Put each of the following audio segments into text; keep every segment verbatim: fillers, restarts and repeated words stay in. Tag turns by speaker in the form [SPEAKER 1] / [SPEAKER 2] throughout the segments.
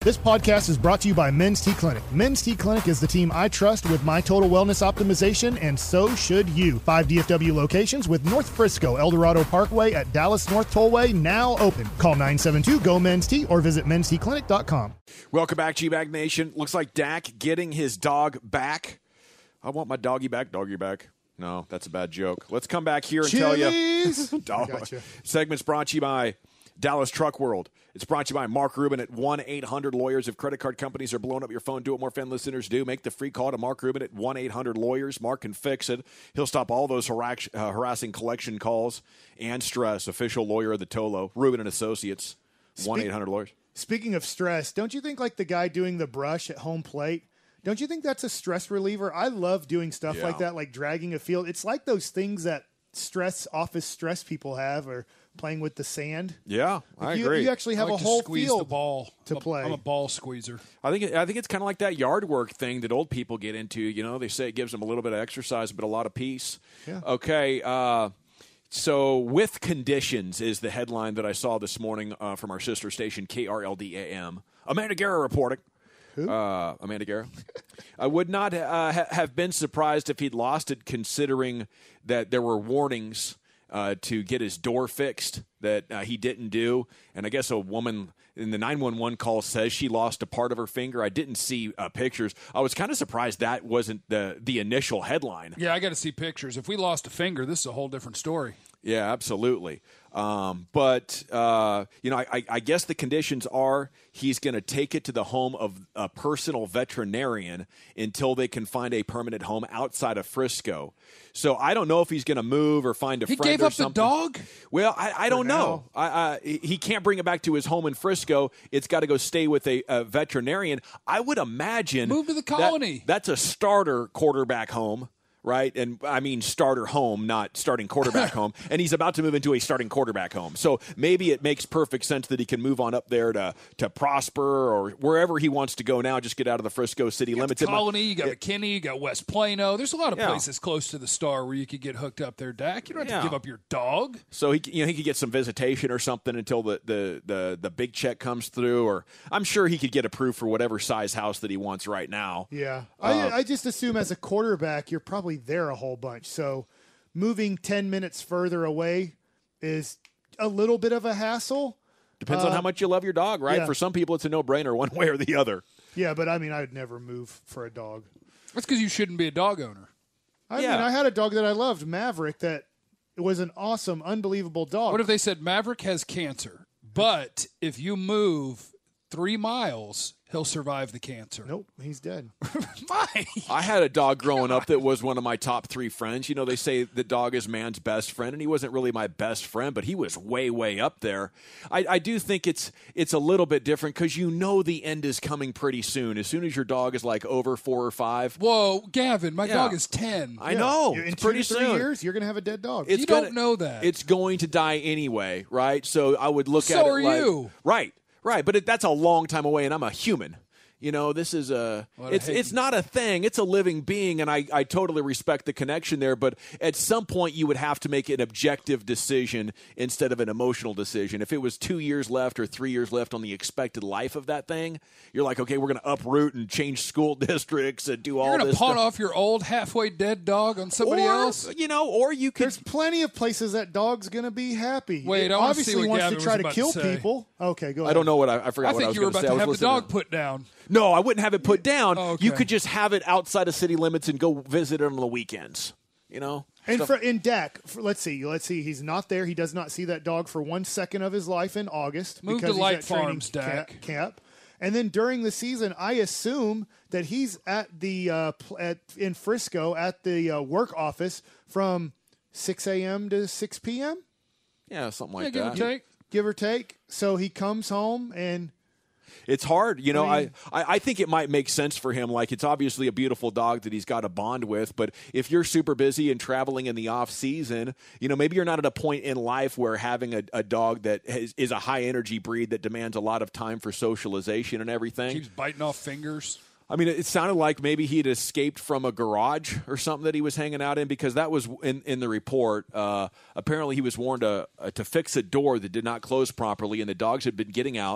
[SPEAKER 1] This podcast is brought to you by Men's T Clinic. Men's T Clinic is the team I trust with my total wellness optimization, and so should you. Five D F W locations with North Frisco, El Dorado Parkway at Dallas North Tollway now open. Call nine seven two, G O, Men's T or visit mens t clinic dot com.
[SPEAKER 2] Welcome back, G-Bag Nation. Looks like Dak getting his dog back. I want my doggy back, doggy back. No, that's a bad joke. Let's come back here and
[SPEAKER 1] Chili's.
[SPEAKER 2] tell you. Dog.
[SPEAKER 1] Gotcha.
[SPEAKER 2] Segment's brought to you by Dallas Truck World. It's brought to you by Mark Rubin at one eight hundred lawyers. If credit card companies are blowing up your phone, do what more fan listeners do. Make the free call to Mark Rubin at one eight hundred lawyers. Mark can fix it. He'll stop all those harass- uh, harassing collection calls and stress. Official lawyer of the Tolo, Rubin and Associates, one eight hundred lawyers.
[SPEAKER 1] Speaking of stress, don't you think like the guy doing the brush at home plate, don't you think that's a stress reliever? I love doing stuff
[SPEAKER 2] Yeah.
[SPEAKER 1] like that, like dragging a field. It's like those things that stress office stress people have, or playing with the sand.
[SPEAKER 2] Yeah, I
[SPEAKER 1] you,
[SPEAKER 2] agree.
[SPEAKER 1] You actually have
[SPEAKER 3] I like
[SPEAKER 1] a
[SPEAKER 3] to
[SPEAKER 1] whole
[SPEAKER 3] squeeze
[SPEAKER 1] field
[SPEAKER 3] the ball
[SPEAKER 1] to
[SPEAKER 3] I'm a-
[SPEAKER 1] play.
[SPEAKER 3] I'm a ball squeezer.
[SPEAKER 2] I think I think it's kind of like that yard work thing that old people get into. You know, they say it gives them a little bit of exercise, but a lot of peace.
[SPEAKER 1] Yeah.
[SPEAKER 2] Okay. Uh, so, with conditions is the headline that I saw this morning uh, from our sister station K R L D A M. Amanda Guerra reporting.
[SPEAKER 1] Who?
[SPEAKER 2] Uh, Amanda Guerra. I would not uh, ha- have been surprised if he'd lost it, considering that there were warnings uh, to get his door fixed that uh, he didn't do. And I guess a woman in the nine one one call says she lost a part of her finger. I didn't see uh, pictures. I was kind of surprised that wasn't the the initial headline.
[SPEAKER 3] Yeah, I got to see pictures. If we lost a finger, this is a whole different story.
[SPEAKER 2] Yeah, absolutely. Um, but, uh, you know, I, I guess the conditions are he's going to take it to the home of a personal veterinarian until they can find a permanent home outside of Frisco. So I don't know if he's going to move or find a
[SPEAKER 3] He
[SPEAKER 2] friend
[SPEAKER 3] gave
[SPEAKER 2] or
[SPEAKER 3] up
[SPEAKER 2] something.
[SPEAKER 3] the dog?
[SPEAKER 2] Well, I, I don't
[SPEAKER 1] now.
[SPEAKER 2] know. I, I, he can't bring it back to his home in Frisco. It's got to go stay with a, a veterinarian. I would imagine
[SPEAKER 3] Move to the
[SPEAKER 2] that-
[SPEAKER 3] colony.
[SPEAKER 2] that's a starter quarterback home. Right, and I mean starter home, not starting quarterback home. And he's about to move into a starting quarterback home. So maybe it makes perfect sense that he can move on up there to to Prosper or wherever he wants to go now. Just get out of the Frisco city
[SPEAKER 3] You got
[SPEAKER 2] limits.
[SPEAKER 3] the
[SPEAKER 2] It might-
[SPEAKER 3] Colony, you got McKinney, you got West Plano. There's a lot of
[SPEAKER 2] Yeah.
[SPEAKER 3] places close to the Star where you could get hooked up there, Dak. You don't have
[SPEAKER 2] Yeah.
[SPEAKER 3] to give up your dog.
[SPEAKER 2] So he, you know, he could get some visitation or something until the, the, the, the big check comes through. Or I'm sure he could get approved for whatever size house that he wants right now.
[SPEAKER 1] Yeah.
[SPEAKER 2] Uh,
[SPEAKER 1] I, I just assume as a quarterback, you're probably there a whole bunch. So moving ten minutes further away is a little bit of a hassle.
[SPEAKER 2] Depends on how much you love your dog, right?
[SPEAKER 1] yeah.
[SPEAKER 2] For some people, it's a no-brainer one way or the other.
[SPEAKER 1] Yeah, but I mean, I would never move for a dog.
[SPEAKER 3] That's because you shouldn't be a dog owner.
[SPEAKER 1] I
[SPEAKER 2] Yeah.
[SPEAKER 1] mean, I had a dog that I loved, Maverick, that was an awesome, unbelievable dog.
[SPEAKER 3] What if they said Maverick has cancer, but if you move three miles, he'll survive the cancer?
[SPEAKER 1] Nope, he's dead.
[SPEAKER 3] My.
[SPEAKER 2] I had a dog growing up that was one of my top three friends. You know, they say the dog is man's best friend, and he wasn't really my best friend, but he was way, way up there. I, I do think it's it's a little bit different because you know the end is coming pretty soon. As soon as your dog is like over four or five,
[SPEAKER 3] Whoa, Gavin, my
[SPEAKER 2] Yeah.
[SPEAKER 3] dog is ten.
[SPEAKER 2] I know
[SPEAKER 1] In
[SPEAKER 2] it's
[SPEAKER 1] two
[SPEAKER 2] pretty
[SPEAKER 1] to three
[SPEAKER 2] soon.
[SPEAKER 1] years, you're going to have a dead dog.
[SPEAKER 2] It's
[SPEAKER 3] You
[SPEAKER 2] gonna,
[SPEAKER 3] don't know that.
[SPEAKER 2] It's going to die anyway, right? So I would look
[SPEAKER 3] So
[SPEAKER 2] at it
[SPEAKER 3] are
[SPEAKER 2] like,
[SPEAKER 3] you.
[SPEAKER 2] right, right. But it, that's a long time away, and I'm a human. You know, this is a
[SPEAKER 3] What a
[SPEAKER 2] it's
[SPEAKER 3] hate.
[SPEAKER 2] it's not a thing. It's a living being, and I, I totally respect the connection there. But at some point, you would have to make an objective decision instead of an emotional decision. If it was two years left or three years left on the expected life of that thing, you're like, okay, we're going to uproot and change school districts and do all
[SPEAKER 3] You're going to
[SPEAKER 2] this
[SPEAKER 3] pawn
[SPEAKER 2] stuff.
[SPEAKER 3] off your old halfway dead dog on somebody
[SPEAKER 2] or,
[SPEAKER 3] else?
[SPEAKER 2] You know, or you could.
[SPEAKER 1] There's plenty of places that dog's going to be happy.
[SPEAKER 3] Wait,
[SPEAKER 1] It
[SPEAKER 3] I wanna see
[SPEAKER 1] obviously
[SPEAKER 3] what
[SPEAKER 1] wants
[SPEAKER 3] Gavin
[SPEAKER 1] to try
[SPEAKER 3] was
[SPEAKER 1] to
[SPEAKER 3] about
[SPEAKER 1] kill
[SPEAKER 3] to say.
[SPEAKER 1] people. Okay, go ahead.
[SPEAKER 2] I don't know what I, I forgot
[SPEAKER 3] I
[SPEAKER 2] what I
[SPEAKER 3] think
[SPEAKER 2] was
[SPEAKER 3] you were
[SPEAKER 2] going to
[SPEAKER 3] about
[SPEAKER 2] say.
[SPEAKER 3] to
[SPEAKER 2] I was
[SPEAKER 3] have the
[SPEAKER 2] listening
[SPEAKER 3] dog
[SPEAKER 2] to-
[SPEAKER 3] put down.
[SPEAKER 2] No, I wouldn't have it put down.
[SPEAKER 3] Okay.
[SPEAKER 2] You could just have it outside of city limits and go visit it on the weekends. You know?
[SPEAKER 1] And
[SPEAKER 2] Stuff-
[SPEAKER 1] for, in Dak, for, let's see, let's see. He's not there. He does not see that dog for one second of his life in August.
[SPEAKER 3] Move
[SPEAKER 1] because
[SPEAKER 3] to Light
[SPEAKER 1] he's at training
[SPEAKER 3] Farms, Dak.
[SPEAKER 1] ca- Camp. And then during the season, I assume that he's at the uh, pl- at in Frisco at the uh, work office from six a.m. to six p.m.
[SPEAKER 2] yeah, something
[SPEAKER 3] Yeah,
[SPEAKER 2] like
[SPEAKER 3] give or
[SPEAKER 2] that.
[SPEAKER 3] take.
[SPEAKER 1] give or take. So he comes home and
[SPEAKER 2] It's hard. You know,
[SPEAKER 1] I
[SPEAKER 2] I,
[SPEAKER 1] mean-
[SPEAKER 2] I, I think it might make sense for him. Like, it's obviously a beautiful dog that he's got a bond with. But if you're super busy and traveling in the off season, you know, maybe you're not at a point in life where having a, a dog that has, is a high energy breed that demands a lot of time for socialization and everything.
[SPEAKER 3] Keeps biting off fingers.
[SPEAKER 2] I mean, it sounded like maybe he'd escaped from a garage or something that he was hanging out in, because that was in, in the report. Uh, apparently, he was warned to, uh, to fix a door that did not close properly, and the dogs had been getting out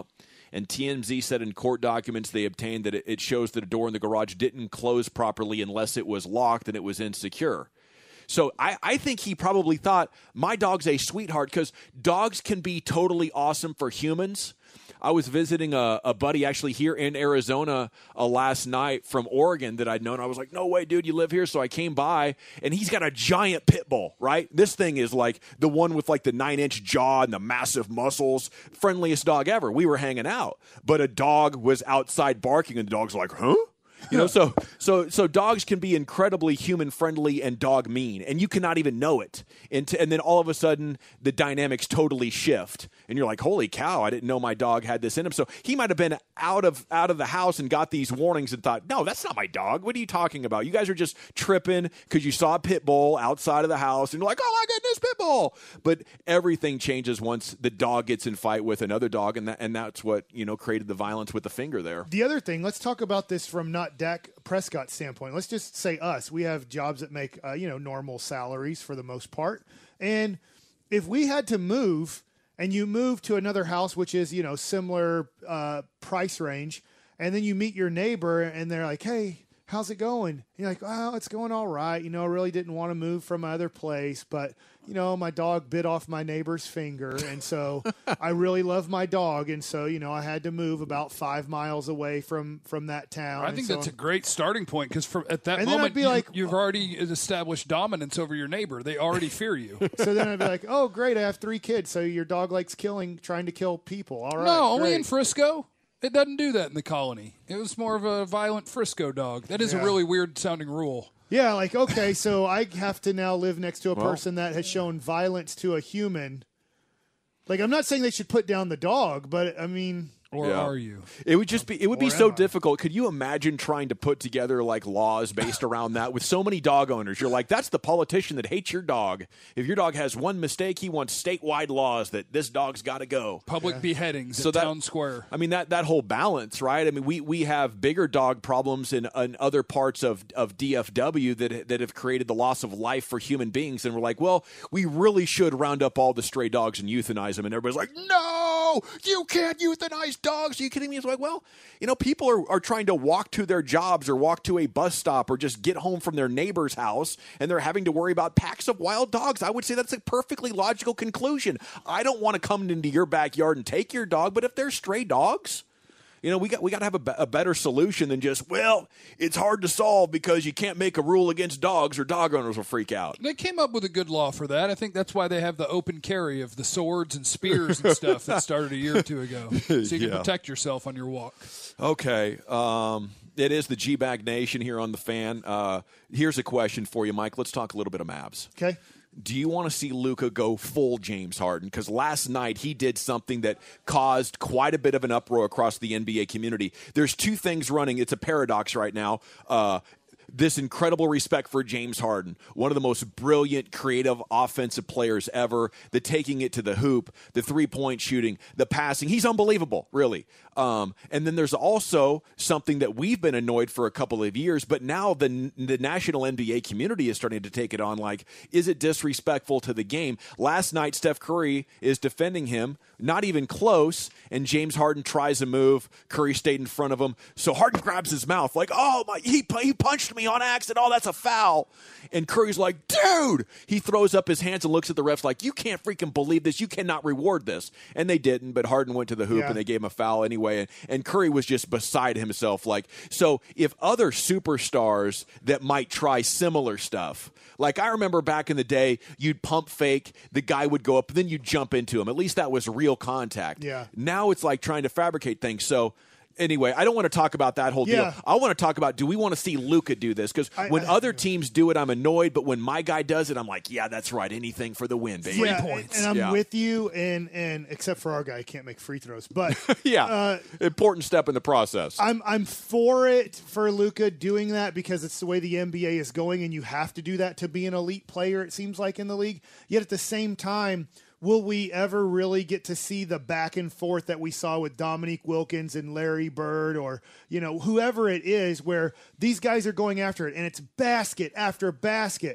[SPEAKER 2] and T M Z said in court documents they obtained that it shows that a door in the garage didn't close properly unless it was locked and it was insecure. So I, I think he probably thought, my dog's a sweetheart, because dogs can be totally awesome for humans. I was visiting a, a buddy actually here in Arizona uh, last night from Oregon that I'd known. I was like, no way, dude, you live here? So I came by, and he's got a giant pit bull, right? This thing is like the one with like the nine-inch jaw and the massive muscles, friendliest dog ever. We were hanging out, but a dog was outside barking, and the dog's like, huh? You know, so so so dogs can be incredibly human friendly and dog mean, and you cannot even know it. And, t- and then all of a sudden, the dynamics totally shift, and you're like, "Holy cow! I didn't know my dog had this in him." So he might have been out of out of the house and got these warnings and thought, "No, that's not my dog. What are you talking about? You guys are just tripping because you saw a pit bull outside of the house, and you're like, oh my goodness, pit bull!" But everything changes once the dog gets in fight with another dog, and that and that's what you know created the violence with the finger there.
[SPEAKER 1] The other thing, let's talk about this from not Dak Prescott's standpoint. Let's just say us. We have jobs that make uh, you know normal salaries for the most part, and if we had to move, and you move to another house which is you know similar uh, price range, and then you meet your neighbor, and they're like, "Hey, how's it going?" And you're like, "Well, it's going all right. You know, I really didn't want to move from my other place, but you know, my dog bit off my neighbor's finger, and so I really love my dog, and so you know, I had to move about five miles away from from that town."
[SPEAKER 3] I think
[SPEAKER 1] so,
[SPEAKER 3] that's a great starting point, because at that
[SPEAKER 1] and then
[SPEAKER 3] moment,
[SPEAKER 1] I'd be
[SPEAKER 3] you,
[SPEAKER 1] like,
[SPEAKER 3] you've already established dominance over your neighbor. They already fear you.
[SPEAKER 1] So then I'd be like, "Oh, great! I have three kids. So your dog likes killing, trying to kill people. All right,
[SPEAKER 3] no, only
[SPEAKER 1] great.
[SPEAKER 3] in Frisco. It doesn't do that in the colony. It was more of a violent Frisco dog. That is
[SPEAKER 1] Yeah.
[SPEAKER 3] a really weird sounding rule.
[SPEAKER 1] Yeah, like, okay, so I have to now live next to a
[SPEAKER 2] Well-
[SPEAKER 1] person that has shown violence to a human. Like, I'm not saying they should put down the dog, but I mean,
[SPEAKER 3] Or
[SPEAKER 2] Yeah.
[SPEAKER 3] are you?
[SPEAKER 2] It would just be it would be
[SPEAKER 1] Or
[SPEAKER 2] so
[SPEAKER 1] am I?
[SPEAKER 2] difficult. Could you imagine trying to put together like laws based around that with so many dog owners? You're like, that's the politician that hates your dog. If your dog has one mistake, he wants statewide laws that this dog's got to go.
[SPEAKER 3] Public beheadings
[SPEAKER 2] So
[SPEAKER 3] at
[SPEAKER 2] that-
[SPEAKER 3] Town Square.
[SPEAKER 2] I mean that that whole balance, right? I mean, we, we have bigger dog problems in, in other parts of, of D F W that that have created the loss of life for human beings, and we're like, well, we really should round up all the stray dogs and euthanize them, and everybody's like, no, you can't euthanize dogs. Are you kidding me? It's like, well, you know, people are, are trying to walk to their jobs or walk to a bus stop or just get home from their neighbor's house, and they're having to worry about packs of wild dogs. I would say that's a perfectly logical conclusion. I don't want to come into your backyard and take your dog, but if they're stray dogs, you know, we got we got to have a, be- a better solution than just, well, it's hard to solve because you can't make a rule against dogs or dog owners will freak out.
[SPEAKER 3] They came up with a good law for that. I think that's why they have the open carry of the swords and spears and stuff that started a year or two ago. So you can
[SPEAKER 2] Yeah.
[SPEAKER 3] protect yourself on your walk.
[SPEAKER 2] Okay. Um, it is the G-Bag Nation here on The Fan. Uh, here's a question for you, Mike. Let's talk a little bit of Mavs.
[SPEAKER 1] okay.
[SPEAKER 2] Do you want to see Luka go full James Harden? Because last night he did something that caused quite a bit of an uproar across the N B A community. There's two things running. It's a paradox right now. Uh, this incredible respect for James Harden, one of the most brilliant, creative, offensive players ever, the taking it to the hoop, the three-point shooting, the passing. He's unbelievable, really. Um, and then there's also something that we've been annoyed for a couple of years, but now the, the national N B A community is starting to take it on like, is it disrespectful to the game? Last night, Steph Curry is defending him, not even close, and James Harden tries a move. Curry stayed in front of him. So Harden grabs his mouth like, oh, my, he, he punched me on accident. Oh, that's a foul. And Curry's like, dude. He throws up his hands and looks at the refs like, you can't freaking believe this. You cannot reward this. And they didn't, but Harden went to the hoop
[SPEAKER 1] Yeah.
[SPEAKER 2] and they gave him a foul anyway. And, and Curry was just beside himself. Like, so if other superstars that might try similar stuff, like I remember back in the day, you'd pump fake, the guy would go up, and then you'd jump into him. At least that was real contact.
[SPEAKER 1] Yeah.
[SPEAKER 2] Now it's like trying to fabricate things. So anyway, I don't want to talk about that whole
[SPEAKER 1] Yeah.
[SPEAKER 2] deal. I want to talk about, do we want to see Luka do this? Because
[SPEAKER 1] I-
[SPEAKER 2] when
[SPEAKER 1] I-
[SPEAKER 2] other teams do it, I'm annoyed. But when my guy does it, I'm like, yeah, that's right. Anything for the win, baby.
[SPEAKER 1] Yeah,
[SPEAKER 3] points.
[SPEAKER 1] and I'm
[SPEAKER 2] Yeah.
[SPEAKER 1] with you, and and except for our guy, he can't make free throws, but
[SPEAKER 2] Yeah.
[SPEAKER 1] uh,
[SPEAKER 2] Important step in the process.
[SPEAKER 1] I'm I'm for it for Luka doing that because it's the way the N B A is going, and you have to do that to be an elite player. It seems like in the league. Yet at the same time, will we ever really get to see the back and forth that we saw with Dominique Wilkins and Larry Bird, or you know whoever it is, where these guys are going after it, and it's basket after basket?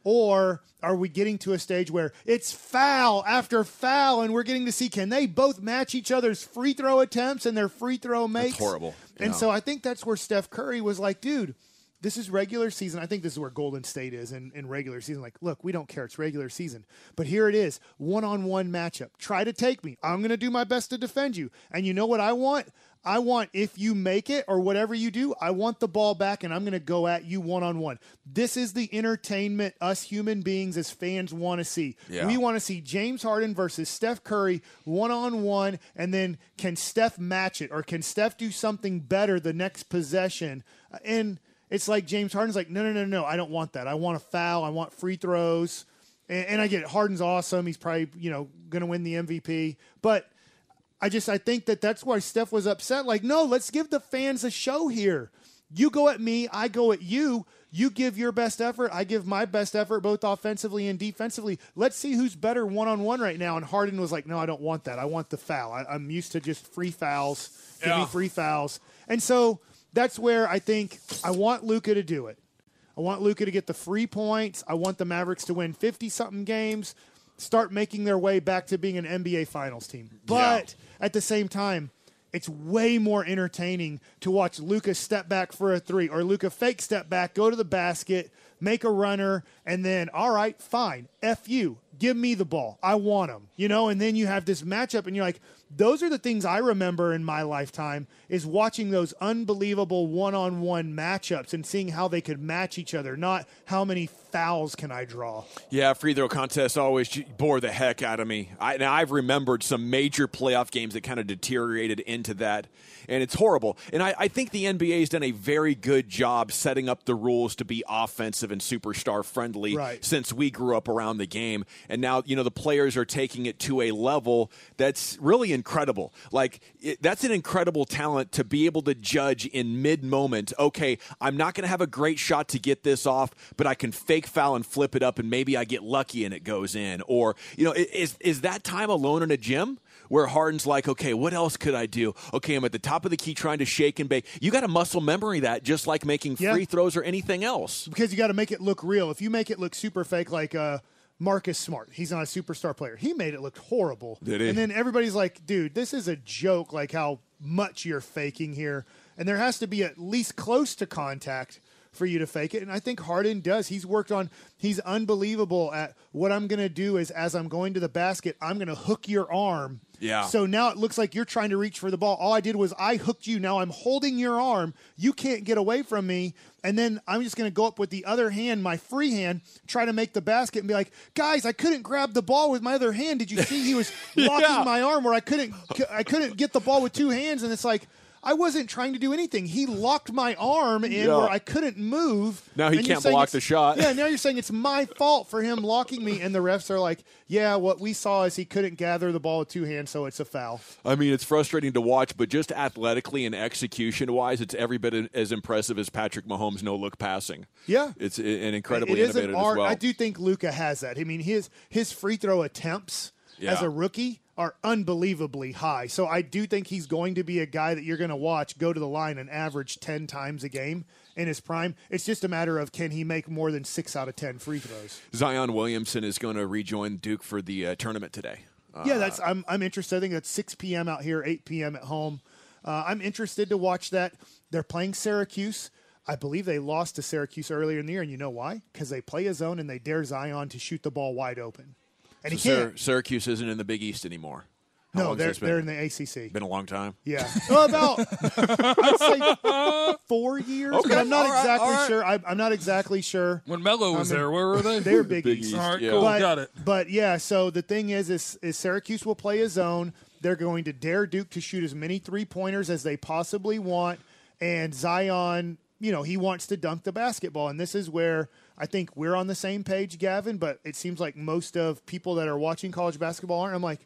[SPEAKER 1] Or are we getting to a stage where it's foul after foul and we're getting to see can they both match each other's free throw attempts and their free throw makes?
[SPEAKER 2] That's horrible.
[SPEAKER 1] And
[SPEAKER 2] yeah.
[SPEAKER 1] so I think that's where Steph Curry was like, dude, this is regular season. I think this is where Golden State is in, in regular season. Like, look, we don't care. It's regular season. But here it is, one-on-one matchup. Try to take me. I'm going to do my best to defend you. And you know what I want? I want, if you make it or whatever you do, I want the ball back, and I'm going to go at you one-on-one. This is the entertainment us human beings as fans want to see.
[SPEAKER 2] Yeah.
[SPEAKER 1] We want to see James Harden versus Steph Curry one-on-one, and then can Steph match it, or can Steph do something better the next possession? And it's like James Harden's like, no, no, no, no, I don't want that. I want a foul. I want free throws. And, and I get it. Harden's awesome. He's probably, you know, going to win the M V P. But I just I think that that's why Steph was upset. Like, no, let's give the fans a show here. You go at me, I go at you. You give your best effort, I give my best effort, both offensively and defensively. Let's see who's better one-on-one right now. And Harden was like, no, I don't want that. I want the foul. I, I'm used to just free fouls. Give
[SPEAKER 3] yeah.
[SPEAKER 1] me free fouls. And so that's where I think I want Luka to do it. I want Luka to get the free points. I want the Mavericks to win fifty-something games, start making their way back to being an N B A Finals team. But yeah. at the same time, it's way more entertaining to watch Luka step back for a three, or Luka fake step back, go to the basket, make a runner, and then, all right, fine, F you. Give me the ball. I want him. You know, and then you have this matchup, and you're like, those are the things I remember in my lifetime, is watching those unbelievable one-on-one matchups and seeing how they could match each other, not how many fouls can I draw.
[SPEAKER 2] Yeah, free throw contests always bore the heck out of me. I, now, I've remembered some major playoff games that kind of deteriorated into that, and it's horrible. And I, I think the N B A has done a very good job setting up the rules to be offensive and superstar-friendly
[SPEAKER 1] right.
[SPEAKER 2] since we grew up around the game. And now, you know, the players are taking it to a level that's really incredible. Like, it, that's an incredible talent to be able to judge in mid-moment, okay, I'm not going to have a great shot to get this off, but I can fake foul and flip it up, and maybe I get lucky and it goes in. Or, you know, is is that time alone in a gym where Harden's like, okay, what else could I do? Okay, I'm at the top of the key trying to shake and bake. You got to muscle memory that, just like making
[SPEAKER 1] yeah.
[SPEAKER 2] free throws or anything else.
[SPEAKER 1] Because you got to make it look real. If you make it look super fake, like uh, Marcus Smart, he's not a superstar player. He made it look horrible.
[SPEAKER 2] Did he?
[SPEAKER 1] And then everybody's like, dude, this is a joke, like how much you're faking here. And there has to be at least close to contact for you to fake it. And I think Harden does. He's worked on, he's unbelievable at what I'm going to do is as I'm going to the basket, I'm going to hook your arm.
[SPEAKER 2] Yeah.
[SPEAKER 1] So now it looks like you're trying to reach for the ball. All I did was I hooked you. Now I'm holding your arm. You can't get away from me. And then I'm just going to go up with the other hand, my free hand, try to make the basket and be like, guys, I couldn't grab the ball with my other hand. Did you see he was locking
[SPEAKER 2] yeah.
[SPEAKER 1] my arm where I couldn't, I couldn't get the ball with two hands? And it's like, I wasn't trying to do anything. He locked my arm in
[SPEAKER 2] yeah.
[SPEAKER 1] where I couldn't move.
[SPEAKER 2] Now he
[SPEAKER 1] and
[SPEAKER 2] can't block
[SPEAKER 1] it's,
[SPEAKER 2] the shot.
[SPEAKER 1] Yeah, now you're saying it's my fault for him locking me, and the refs are like, yeah, what we saw is he couldn't gather the ball with two hands, so it's a foul.
[SPEAKER 2] I mean, it's frustrating to watch, but just athletically and execution-wise, it's every bit as impressive as Patrick Mahomes' no-look passing.
[SPEAKER 1] Yeah.
[SPEAKER 2] It's an incredibly
[SPEAKER 1] it is
[SPEAKER 2] innovative
[SPEAKER 1] an art.
[SPEAKER 2] as well.
[SPEAKER 1] I do think Luka has that. I mean, his his free throw attempts
[SPEAKER 2] yeah.
[SPEAKER 1] as a rookie are unbelievably high. So I do think he's going to be a guy that you're going to watch go to the line and average ten times a game in his prime. It's just a matter of can he make more than six out of ten free throws.
[SPEAKER 2] Zion Williamson is going to rejoin Duke for the uh, tournament today. Uh,
[SPEAKER 1] yeah, that's I'm I'm interested. I think that's six p.m. out here, eight p.m. at home. Uh, I'm interested to watch that. They're playing Syracuse. I believe they lost to Syracuse earlier in the year, and you know why? Because they play a zone and they dare Zion to shoot the ball wide open. And
[SPEAKER 2] so
[SPEAKER 1] he can't.
[SPEAKER 2] Syracuse isn't in the Big East anymore. How
[SPEAKER 1] No, they're
[SPEAKER 2] been?
[SPEAKER 1] they're in the A C C.
[SPEAKER 2] Been a long time.
[SPEAKER 1] Yeah, well, about I'd say four years.
[SPEAKER 2] Okay.
[SPEAKER 1] But I'm not
[SPEAKER 3] All right,
[SPEAKER 1] exactly
[SPEAKER 3] all right.
[SPEAKER 1] sure. I, I'm not exactly sure.
[SPEAKER 3] When Melo was
[SPEAKER 1] I mean,
[SPEAKER 3] there, where were they?
[SPEAKER 1] They're Big,
[SPEAKER 2] Big
[SPEAKER 1] East.
[SPEAKER 2] East.
[SPEAKER 3] All right,
[SPEAKER 2] yeah.
[SPEAKER 3] cool,
[SPEAKER 1] But,
[SPEAKER 3] got it.
[SPEAKER 1] But yeah, so the thing is, is, is Syracuse will play a zone. They're going to dare Duke to shoot as many three pointers as they possibly want, and Zion, you know, he wants to dunk the basketball, and this is where I think we're on the same page, Gavin. But it seems like most of people that are watching college basketball aren't. I'm like,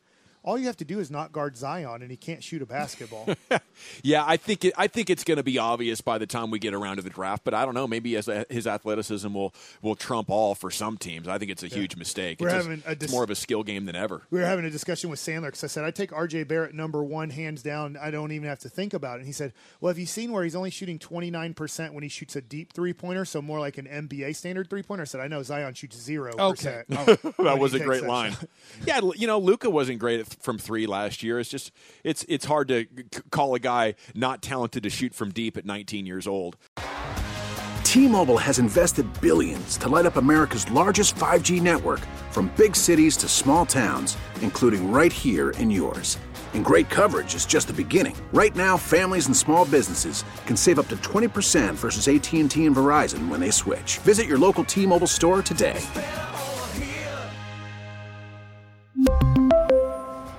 [SPEAKER 1] all you have to do is not guard Zion, and he can't shoot a basketball.
[SPEAKER 2] Yeah, I think it, I think it's going to be obvious by the time we get around to the draft. But I don't know. Maybe as a, his athleticism will will trump all for some teams. I think it's a yeah. huge mistake.
[SPEAKER 1] We're
[SPEAKER 2] it's,
[SPEAKER 1] having
[SPEAKER 2] a,
[SPEAKER 1] a dis-
[SPEAKER 2] it's more of a skill game than ever.
[SPEAKER 1] We were having a discussion with Sandler because I said, I take R J Barrett number one hands down. I don't even have to think about it. And he said, well, have you seen where he's only shooting twenty-nine percent when he shoots a deep three-pointer, so more like an N B A standard three-pointer? I said, I know Zion shoots zero percent.
[SPEAKER 2] Okay. Oh, that was a great line. Yeah, you know, Luka wasn't great at, from three last year. It's just it's it's hard to c- call a guy not talented to shoot from deep at nineteen years old.
[SPEAKER 4] T-Mobile has invested billions to light up America's largest five G network, from big cities to small towns, including right here in yours. And great coverage is just the beginning. Right now, families and small businesses can save up to twenty percent versus A T and T and Verizon when they switch. Visit your local T-Mobile store today.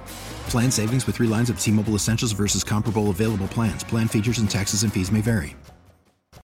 [SPEAKER 5] Plan savings with three lines of T-Mobile Essentials versus comparable available plans. Plan features and taxes and fees may vary.